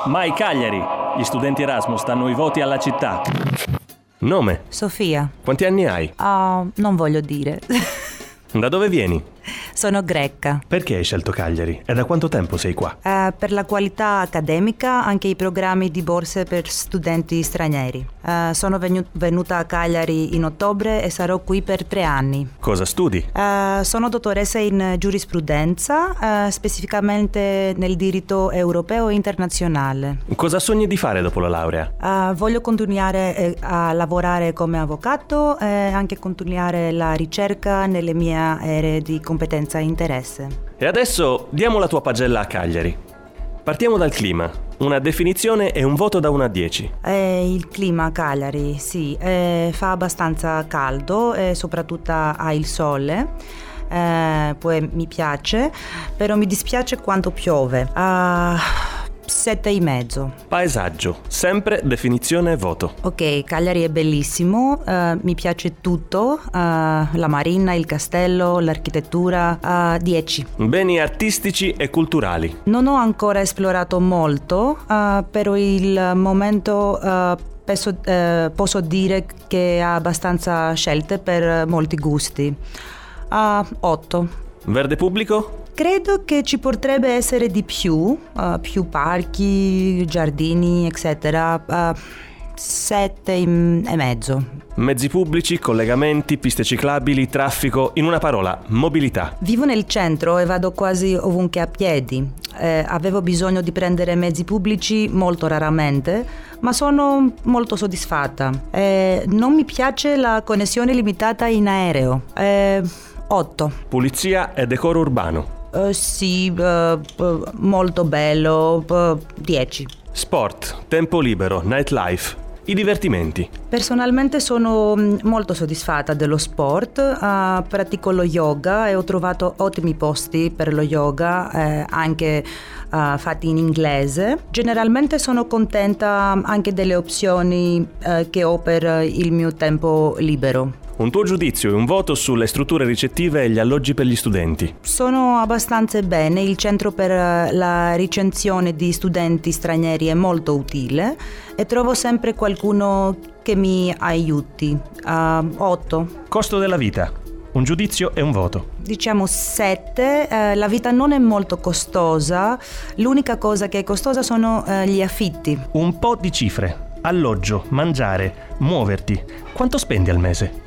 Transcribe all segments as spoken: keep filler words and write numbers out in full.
Mai Cagliari! Gli studenti Erasmus danno i voti alla città. Nome? Sofia. Quanti anni hai? Uh, non voglio dire. Da dove vieni? Sono greca. Perché hai scelto Cagliari? E da quanto tempo sei qua? Uh, per la qualità accademica, anche i programmi di borse per studenti stranieri. Uh, sono venu- venuta a Cagliari in ottobre e sarò qui per tre anni. Cosa studi? Uh, sono dottoressa in giurisprudenza, uh, specificamente nel diritto europeo e internazionale. Cosa sogni di fare dopo la laurea? Uh, voglio continuare eh, a lavorare come avvocato e anche continuare la ricerca nelle mie aree di competenza e interesse. E adesso diamo la tua pagella a Cagliari. Partiamo dal clima. Una definizione e un voto da uno a dieci. Eh, il clima a Cagliari, sì, eh, fa abbastanza caldo e soprattutto ha il sole. Eh, poi mi piace, però mi dispiace quando piove. Uh, Sette e mezzo. Paesaggio, sempre definizione e voto. Ok, Cagliari è bellissimo, uh, mi piace tutto, uh, la marina, il castello, l'architettura, uh, dieci. Beni artistici e culturali. Non ho ancora esplorato molto, uh, però il momento uh, penso, uh, posso dire che ha abbastanza scelte per molti gusti. Uh, otto. Verde pubblico? Credo che ci potrebbe essere di più, uh, più parchi, giardini, eccetera. Uh, sette e mezzo. Mezzi pubblici, collegamenti, piste ciclabili, traffico, in una parola, mobilità. Vivo nel centro e vado quasi ovunque a piedi. Eh, avevo bisogno di prendere mezzi pubblici molto raramente, ma sono molto soddisfatta. Eh, non mi piace la connessione limitata in aereo. Eh, otto. Pulizia e decoro urbano. Uh, sì, uh, uh, molto bello, uh, dieci. Sport, tempo libero, nightlife, i divertimenti. Personalmente sono molto soddisfatta dello sport, uh, pratico lo yoga e ho trovato ottimi posti per lo yoga, eh, anche uh, fatti in inglese. Generalmente sono contenta anche delle opzioni uh, che ho per il mio tempo libero. Un tuo giudizio e un voto sulle strutture ricettive e gli alloggi per gli studenti. Sono abbastanza bene, il centro per la ricensione di studenti stranieri è molto utile e trovo sempre qualcuno che mi aiuti. Uh, otto. Costo della vita. Un giudizio e un voto. Diciamo sette. Uh, la vita non è molto costosa, l'unica cosa che è costosa sono uh, gli affitti. Un po' di cifre. Alloggio, mangiare, muoverti. Quanto spendi al mese?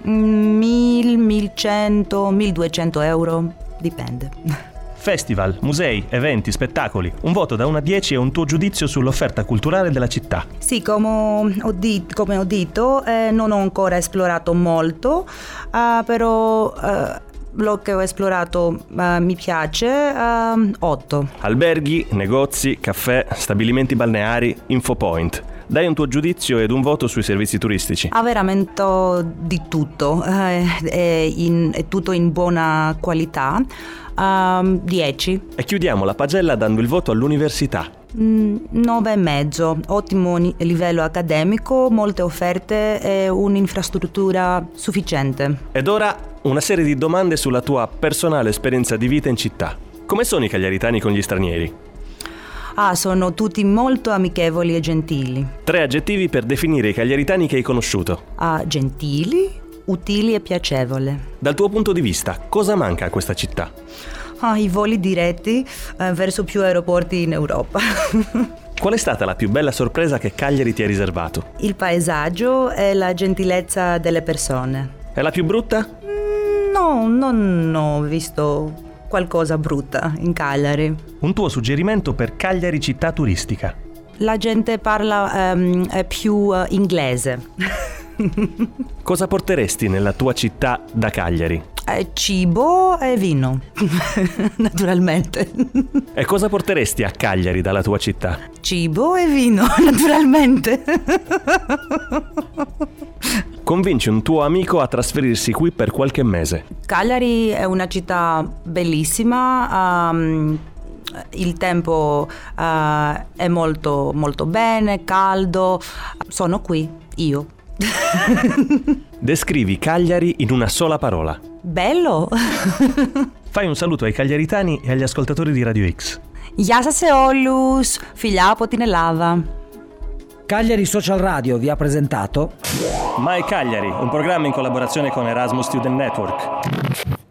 Mil, milcento, milduecento euro, dipende. Festival, musei, eventi, spettacoli. Un voto da uno a dieci e un tuo giudizio sull'offerta culturale della città. Sì, come ho, di- come ho detto, eh, non ho ancora esplorato molto, uh, però uh, lo che ho esplorato uh, mi piace. Uh, otto. Alberghi, negozi, caffè, stabilimenti balneari, infopoint. Dai un tuo giudizio ed un voto sui servizi turistici. Ha veramente di tutto, eh, è, in, è tutto in buona qualità. Um, dieci. E chiudiamo la pagella dando il voto all'università. Mm, nove e mezzo. Ottimo ni- livello accademico, molte offerte e un'infrastruttura sufficiente. Ed ora una serie di domande sulla tua personale esperienza di vita in città. Come sono i cagliaritani con gli stranieri? Ah, sono tutti molto amichevoli e gentili. Tre aggettivi per definire i cagliaritani che hai conosciuto. Ah, gentili, utili e piacevoli. Dal tuo punto di vista, cosa manca a questa città? Ah, i voli diretti eh, verso più aeroporti in Europa. Qual è stata la più bella sorpresa che Cagliari ti ha riservato? Il paesaggio e la gentilezza delle persone. E la più brutta? Mm, no, non ho visto qualcosa brutta in Cagliari. Un tuo suggerimento per Cagliari città turistica? La gente parla um, più uh, inglese. Cosa porteresti nella tua città da Cagliari? Eh, cibo e vino, naturalmente. E cosa porteresti a Cagliari dalla tua città? Cibo e vino, naturalmente. Convinci un tuo amico a trasferirsi qui per qualche mese. Cagliari è una città bellissima, um, il tempo uh, è molto molto bene, caldo. Sono qui, io. Descrivi Cagliari in una sola parola. Bello. Fai un saluto ai cagliaritani e agli ascoltatori di Radio X. Γεια σας σε όλους, φιλιά από την Ελλάδα. Cagliari Social Radio vi ha presentato My Cagliari, un programma in collaborazione con Erasmus Student Network.